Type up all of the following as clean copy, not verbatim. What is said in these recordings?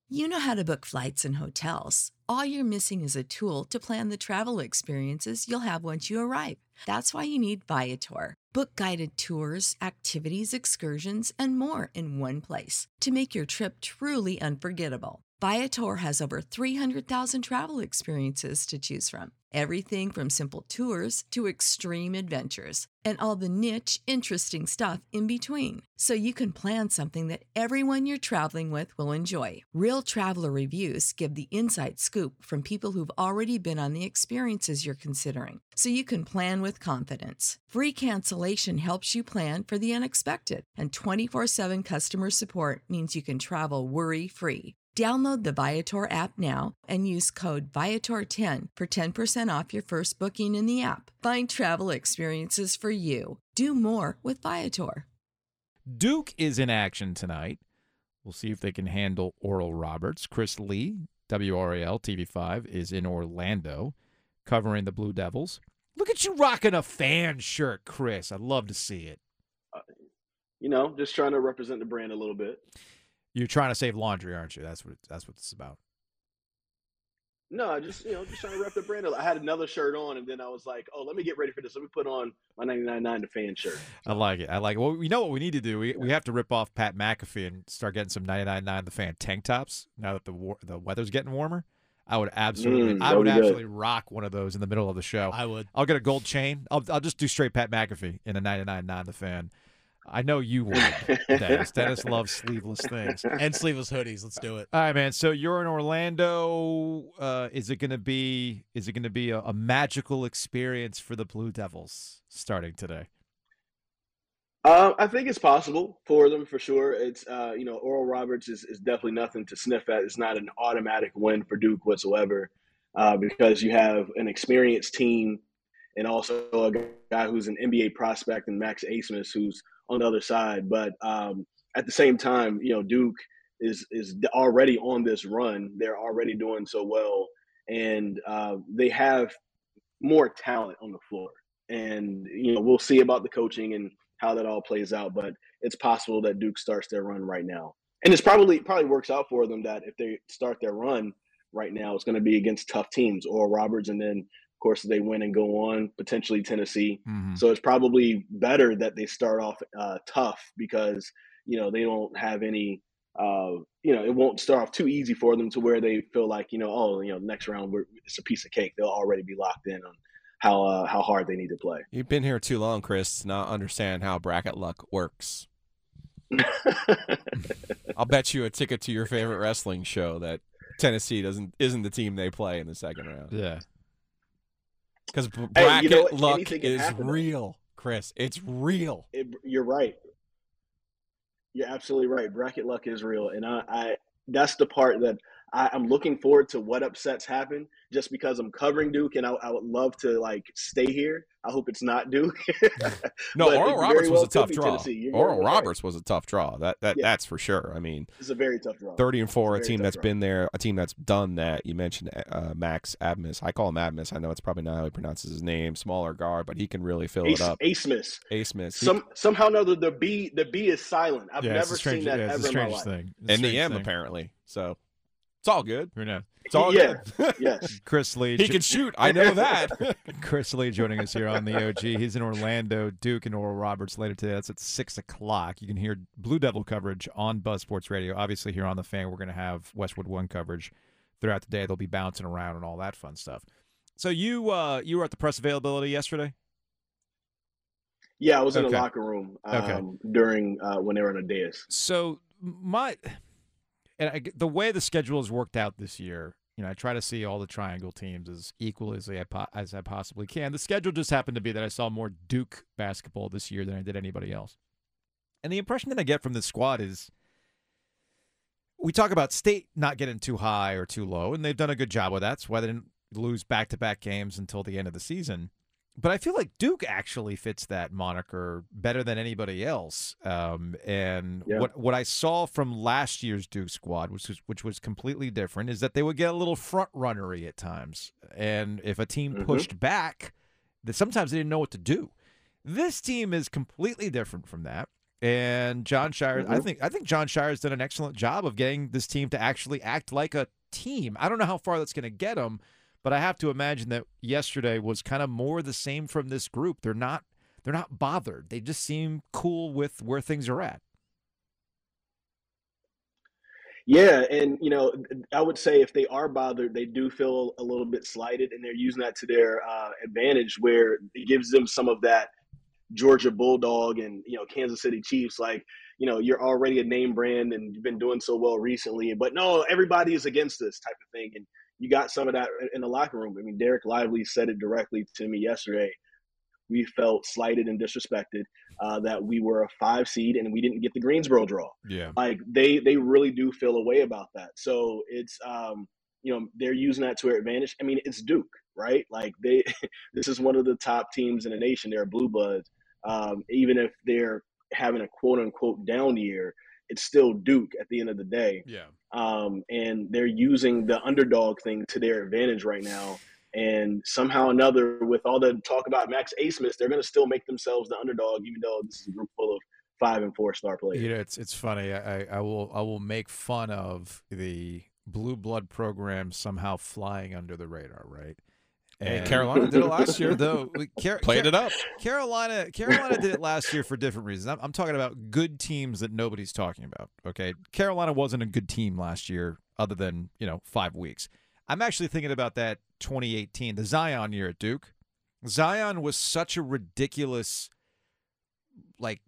You know how to book flights and hotels. All you're missing is a tool to plan the travel experiences you'll have once you arrive. That's why you need Viator. Book guided tours, activities, excursions, and more in one place to make your trip truly unforgettable. Viator has over 300,000 travel experiences to choose from. Everything from simple tours to extreme adventures and all the niche, interesting stuff in between. So you can plan something that everyone you're traveling with will enjoy. Real traveler reviews give the inside scoop from people who've already been on the experiences you're considering. So you can plan with confidence. Free cancellation helps you plan for the unexpected. And 24/7 customer support means you can travel worry-free. Download the Viator app now and use code Viator10 for 10% off your first booking in the app. Find travel experiences for you. Do more with Viator. Duke is in action tonight. We'll see if they can handle Oral Roberts. Chris Lee, WRAL TV5, is in Orlando covering the Blue Devils. Look at you rocking a fan shirt, Chris. I'd love to see it. Just trying to represent the brand a little bit. You're trying to save laundry, aren't you? That's what it's about. No, just trying to rep the brand. I had another shirt on, and then I was like, "Oh, let me get ready for this. Let me put on my 99.9 The Fan shirt." I like it. Well, you know what we need to do? We have to rip off Pat McAfee and start getting some 99.9 The Fan tank tops. Now that the weather's getting warmer, I would absolutely rock one of those in the middle of the show. I would. I'll get a gold chain. I'll just do straight Pat McAfee in a 99.9 The Fan. I know you would, Dennis. Dennis loves sleeveless things. And sleeveless hoodies. Let's do it. All right, man. So you're in Orlando. Is it going to be a magical experience for the Blue Devils starting today? I think it's possible for them for sure. It's Oral Roberts is definitely nothing to sniff at. It's not an automatic win for Duke whatsoever, because you have an experienced team and also a guy who's an NBA prospect and Max Abmas who's on the other side. But at the same time, Duke is already on this run. They're already doing so well, and they have more talent on the floor. And we'll see about the coaching and how that all plays out. But it's possible that Duke starts their run right now, and it's probably works out for them that if they start their run right now, it's going to be against tough teams, Oral Roberts, and then of course they win and go on, potentially Tennessee. Mm-hmm. So it's probably better that they start off tough because they don't have any. It won't start off too easy for them to where they feel like next round it's a piece of cake. They'll already be locked in on how hard they need to play. You've been here too long, Chris, to not understand how bracket luck works. I'll bet you a ticket to your favorite wrestling show that Tennessee isn't the team they play in the second round. Yeah. Because bracket luck Anything is happen, real, Chris. It's real. You're right. You're absolutely right. Bracket luck is real. And I that's the part that I'm looking forward to what upsets happen just because I'm covering Duke and I would love to stay here. I hope it's not Duke. No, Oral Roberts was a tough draw. Oral right. Roberts was a tough draw. That's for sure. I mean, it's a very tough draw. 30-4, a team that's been there, a team that's done that. You mentioned Max Abmas. I call him Abmas. I know it's probably not how he pronounces his name. Smaller guard, but he can really fill it up. Abmas. Somehow or another, the B is silent. I've never seen that ever in my life. And the M apparently. So it's all good. It's all good. Yes. Chris Lee. He can shoot. I know that. Chris Lee joining us here on the OG. He's in Orlando. Duke and Oral Roberts later today. That's at 6 o'clock. You can hear Blue Devil coverage on Buzz Sports Radio. Obviously, here on The Fan, we're going to have Westwood One coverage throughout the day. They'll be bouncing around and all that fun stuff. So you were at the press availability yesterday? Yeah, I was in the locker room during when they were on a dais. So the way the schedule has worked out this year, I try to see all the triangle teams as equal as I possibly can. The schedule just happened to be that I saw more Duke basketball this year than I did anybody else. And the impression that I get from this squad is we talk about State not getting too high or too low, and they've done a good job with that. That's why they didn't lose back-to-back games until the end of the season. But I feel like Duke actually fits that moniker better than anybody else. What I saw from last year's Duke squad, which was completely different, is that they would get a little front-runnery at times. And if a team pushed back, that sometimes they didn't know what to do. This team is completely different from that. And Jon Scheyer, I think Jon Scheyer's done an excellent job of getting this team to actually act like a team. I don't know how far that's going to get them, but I have to imagine that yesterday was kind of more the same from this group. They're not bothered. They just seem cool with where things are at. Yeah, and I would say if they are bothered, they do feel a little bit slighted, and they're using that to their advantage, where it gives them some of that Georgia Bulldog and Kansas City Chiefs, like you're already a name brand and you've been doing so well recently, but no, everybody is against this type of thing, and you got some of that in the locker room. I mean, Derek Lively said it directly to me yesterday. We felt slighted and disrespected that we were a 5 seed and we didn't get the Greensboro draw. Yeah, like they really do feel a way about that. So it's they're using that to their advantage. I mean, it's Duke, right? Like this is one of the top teams in the nation. They're blue bloods. Even if they're having a quote unquote down year, it's still Duke at the end of the day. yeah. And they're using the underdog thing to their advantage right now. And somehow or another, with all the talk about Max Abmas, they're going to still make themselves the underdog, even though this is a group full of 5 and 4 star players. It's funny. I will make fun of the blue blood program somehow flying under the radar, right? And Carolina did it last year, though. Played it up. Carolina did it last year for different reasons. I'm talking about good teams that nobody's talking about. Okay, Carolina wasn't a good team last year, other than 5 weeks. I'm actually thinking about that 2018, the Zion year at Duke. Zion was such a ridiculous, like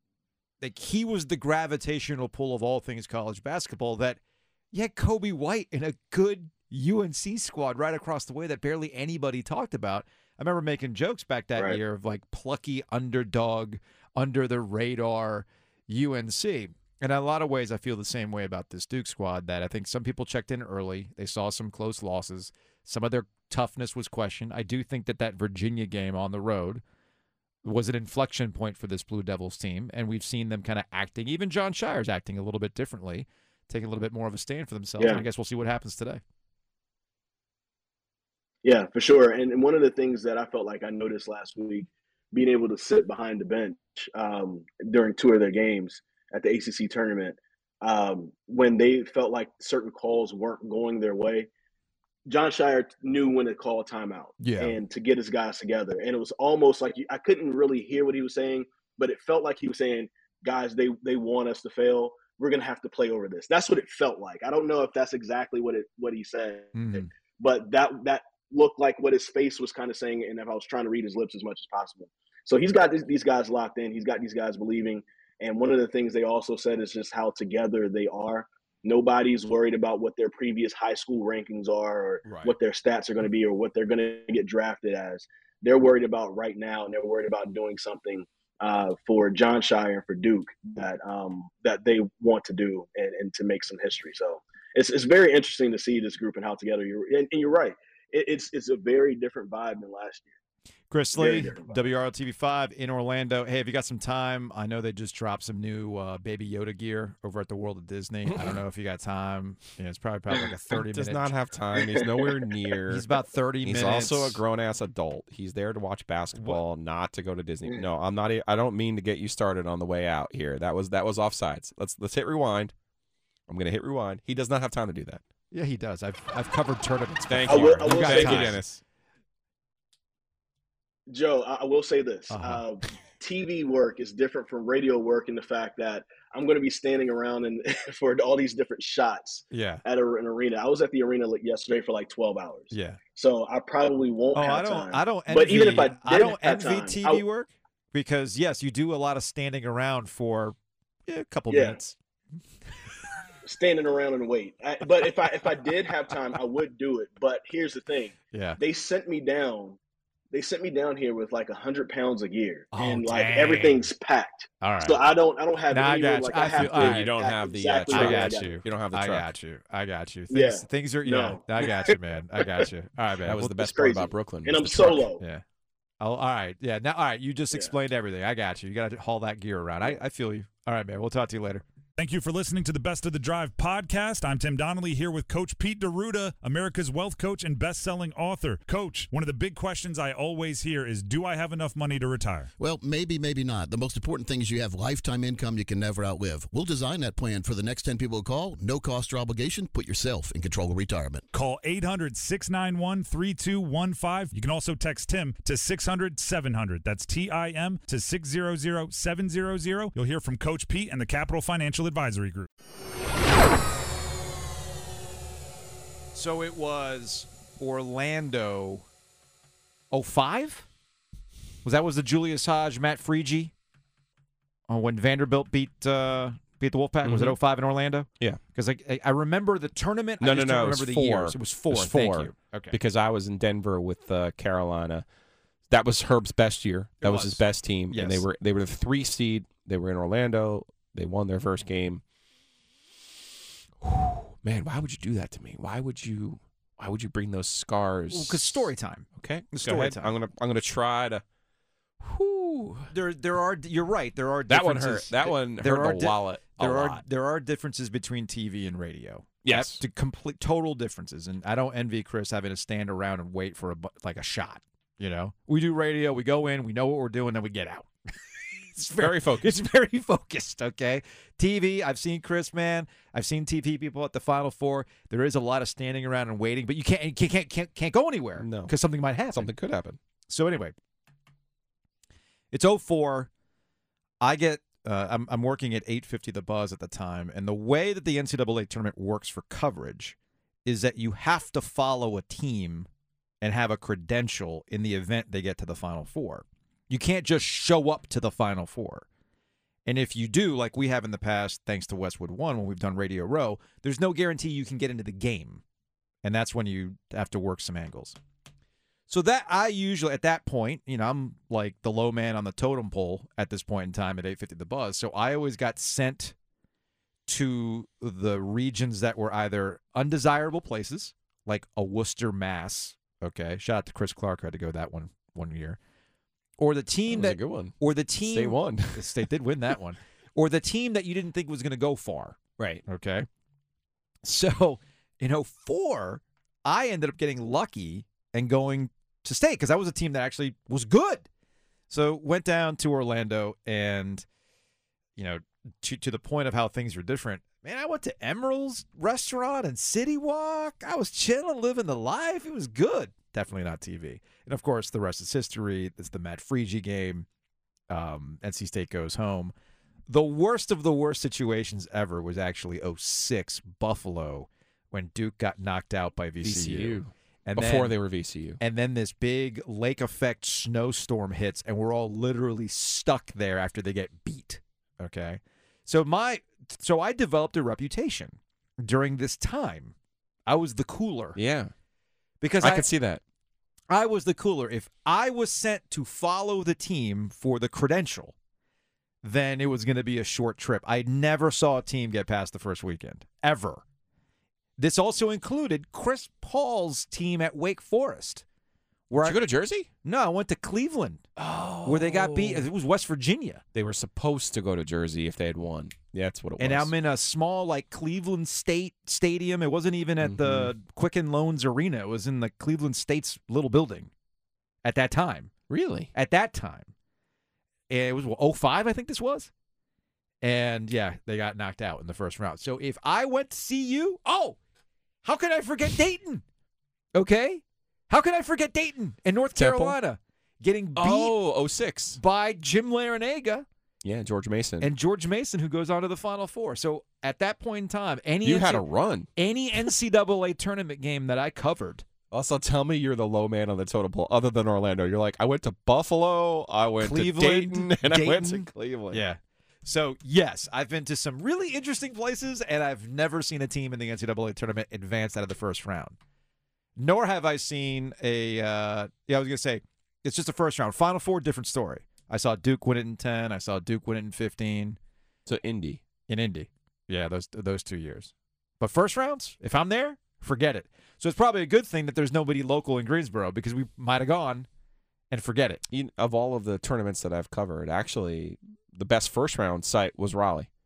he was the gravitational pull of all things college basketball, that you had Kobe White in a good UNC squad right across the way that barely anybody talked about. I remember making jokes back that year of like plucky underdog, under the radar UNC. And in a lot of ways, I feel the same way about this Duke squad, that I think some people checked in early. They saw some close losses. Some of their toughness was questioned. I do think that Virginia game on the road was an inflection point for this Blue Devils team, and we've seen them kind of acting. Even Jon Scheyer's acting a little bit differently, taking a little bit more of a stand for themselves. Yeah. And I guess we'll see what happens today. Yeah, for sure. And one of the things that I felt like I noticed last week, being able to sit behind the bench during 2 of their games at the ACC tournament, when they felt like certain calls weren't going their way, Jon Scheyer knew when to call a timeout and to get his guys together. And it was almost like I couldn't really hear what he was saying, but it felt like he was saying, guys, they want us to fail. We're going to have to play over this. That's what it felt like. I don't know if that's exactly what he said, but that looked like what his face was kind of saying, and if I was trying to read his lips as much as possible. So he's got these guys locked in. He's got these guys believing. And one of the things they also said is just how together they are. Nobody's worried about what their previous high school rankings are, or what their stats are going to be, or what they're going to get drafted as. They're worried about right now, and they're worried about doing something for Jon Scheyer and for Duke that they want to do and to make some history. So it's very interesting to see this group and how together and you're right. It's a very different vibe than last year. Chris Lee, WRLTV5 in Orlando. Hey, have you got some time? I know they just dropped some new Baby Yoda gear over at the World of Disney. I don't know if you got time. It's probably like a 30-minute. He does not have time. He's nowhere near. He's about 30 minutes. He's also a grown-ass adult. He's there to watch basketball, not to go to Disney. No, I'm not. I don't mean to get you started on the way out here. That was offsides. Let's hit rewind. I'm going to hit rewind. He does not have time to do that. Yeah, he does. I've covered tournaments. Thank you. Thank you, Dennis. Joe, I will say this. TV work is different from radio work in the fact that I'm going to be standing around for all these different shots at an arena. I was at the arena yesterday for like 12 hours. Yeah. So I probably won't have time. I don't envy, but even if I don't envy TV work, because, yes, you do a lot of standing around for a couple minutes. Standing around and wait. But if I did have time, I would do it. But here's the thing. Yeah. They sent me down here with like 100 pounds of gear, and like everything's packed. All right. So I don't have any. I got you. You don't have the I got truck. you. You don't have the truck. I got you. Things are. No. I got you, man. I got you. All right, man. That was the best part about Brooklyn. And I'm solo. Yeah. Oh, all right. Yeah. Now, all right. You just explained everything. I got you. You got to haul that gear around. I feel you. All right, man. We'll talk to you later. Thank you for listening to the Best of the Drive podcast. I'm Tim Donnelly here with Coach Pete D'Arruda, America's wealth coach and best-selling author. Coach, one of the big questions I always hear is, do I have enough money to retire? Well, maybe, maybe not. The most important thing is you have lifetime income you can never outlive. We'll design that plan for the next 10 people who call. No cost or obligation. Put yourself in control of retirement. Call 800-691-3215. You can also text Tim to 600-700. That's TIM to 600-700. You'll hear from Coach Pete and the Capital Financial Advisory Group. So it was Orlando 05? Was the Julius Hodge, Matt Freege? When Vanderbilt beat the Wolfpack? Was it 05 in Orlando? Yeah. Because I remember the tournament. No, I just don't it remember was the 4. years. It was 4. It was Thank 4. you. Okay. Because I was in Denver with Carolina. That was Herb's best year. That was his best team. Yes. And they were the 3 seed. They were in Orlando. They won their first game. Man, why would you do that to me? Why would you bring those scars? Because story time. Okay, Story time. I'm gonna try to. Whew. There are. You're right. There are That one differences. hurt. That one There hurt are the wallet. There are differences between TV and radio. Yes, the complete total differences. And I don't envy Chris having to stand around and wait for a shot. You know, we do radio. We go in. We know what we're doing. Then we get out. It's very focused. It's very focused, okay? TV, I've seen Chris, man. I've seen TV people at the Final Four. There is a lot of standing around and waiting, but you can't go anywhere. No. Because something might happen. Something could happen. So anyway, it's 04. I get I'm working at 850 The Buzz at the time, and the way that the NCAA tournament works for coverage is that you have to follow a team and have a credential in the event they get to the Final Four. You can't just show up to the Final Four. And if you do, like we have in the past, thanks to Westwood One, when we've done Radio Row, there's no guarantee you can get into the game. And that's when you have to work some angles. So that I usually, at that point, I'm like the low man on the totem pole at this point in time at 850 The Buzz. So I always got sent to the regions that were either undesirable places, like a Worcester, Mass. Okay, shout out to Chris Clark. I had to go that one year. Or the team that was a good one. Or the team State won. The State did win that one. Or the team that you didn't think was going to go far. Right. Okay. So in 04, I ended up getting lucky and going to State because that was a team that actually was good. So went down to Orlando and, to the point of how things were different. Man, I went to Emerald's Restaurant and City Walk. I was chilling, living the life. It was good. Definitely not TV. And, of course, the rest is history. It's the Matt Freege game. NC State goes home. The worst of the worst situations ever was actually 06 Buffalo when Duke got knocked out by VCU. And before they were VCU. And then this big lake effect snowstorm hits, and we're all literally stuck there after they get beat. Okay? So I developed a reputation during this time. I was the cooler. Yeah. Because I could see that. I was the cooler. If I was sent to follow the team for the credential, then it was going to be a short trip. I never saw a team get past the first weekend, ever. This also included Chris Paul's team at Wake Forest. Did you go to Jersey? No, I went to Cleveland. Where they got beat. It was West Virginia. They were supposed to go to Jersey if they had won. Yeah, that's what it was. And I'm in a small, Cleveland State stadium. It wasn't even at the Quicken Loans Arena. It was in the Cleveland State's little building at that time. Really? At that time. And it was 05, I think this was. And, yeah, they got knocked out in the first round. So if I went to see you, how could I forget Dayton? Okay? How could I forget Dayton and North Carolina getting beat 06 by Jim Larinaga? Yeah, George Mason. And George Mason, who goes on to the Final Four. So at that point in time, you had a run. Any NCAA tournament game that I covered. Also, tell me you're the low man on the totem pole other than Orlando. You're like, I went to Buffalo, I went Cleveland, to Dayton, and I went to Cleveland. Yeah. So, yes, I've been to some really interesting places, and I've never seen a team in the NCAA tournament advance out of the first round. Nor have I seen I was going to say, it's just a first round. Final Four, different story. I saw Duke win it in 10. I saw Duke win it in 15. So Indy. In Indy. Yeah, those 2 years. But first rounds, if I'm there, forget it. So it's probably a good thing that there's nobody local in Greensboro because we might have gone and forget it. Of all of the tournaments that I've covered, actually, the best first round site was Raleigh.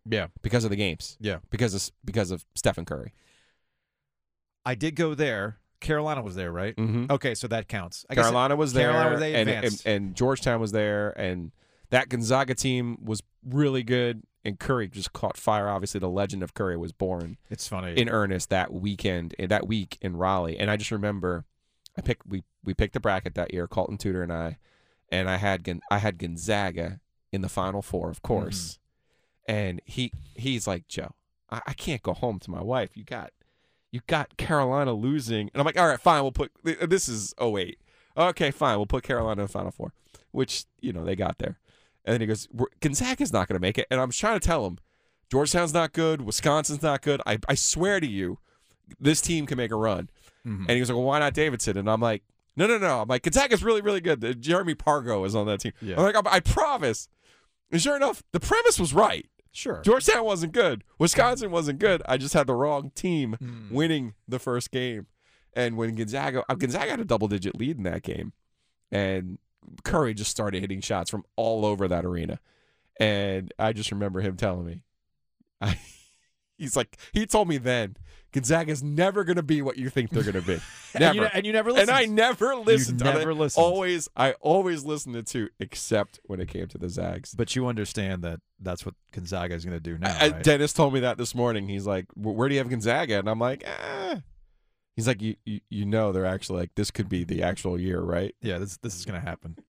Yeah. because of the games. Yeah. Because of Stephen Curry. I did go there. Carolina was there, right? Mm-hmm. Okay, so that counts. I guess Carolina was there, Carolina, they advanced. and Georgetown was there, and that Gonzaga team was really good. And Curry just caught fire. Obviously, the legend of Curry was born It's funny. in earnest that week in Raleigh. And I just remember, we picked the bracket that year, Colton Tudor and I had Gonzaga in the Final Four, of course. And he's like, Joe, I can't go home to my wife. You got Carolina losing. And I'm like, all right, fine. We'll put – this is 08. Okay, fine. We'll put Carolina in the Final Four, which, they got there. And then he goes, Gonzaga's not going to make it. And I'm trying to tell him, Georgetown's not good. Wisconsin's not good. I swear to you, this team can make a run. And he was like, well, why not Davidson? And I'm like, no. I'm like, Gonzaga's really, really good. Jeremy Pargo is on that team. Yeah. I'm like, I promise. And sure enough, the premise was right. Sure. Georgetown wasn't good. Wisconsin wasn't good. I just had the wrong team winning the first game. And when Gonzaga had a double-digit lead in that game, and Curry just started hitting shots from all over that arena. And I just remember him telling me, he told me then, Gonzaga's never going to be what you think they're going to be. Never. and you never listened. And I never listened. You never listened. I always listened to two, except when it came to the Zags. But you understand that that's what Gonzaga is going to do now, right? Dennis told me that this morning. He's like, where do you have Gonzaga? And I'm like, He's like, you know, they're actually like, this could be the actual year, right? Yeah, this is going to happen.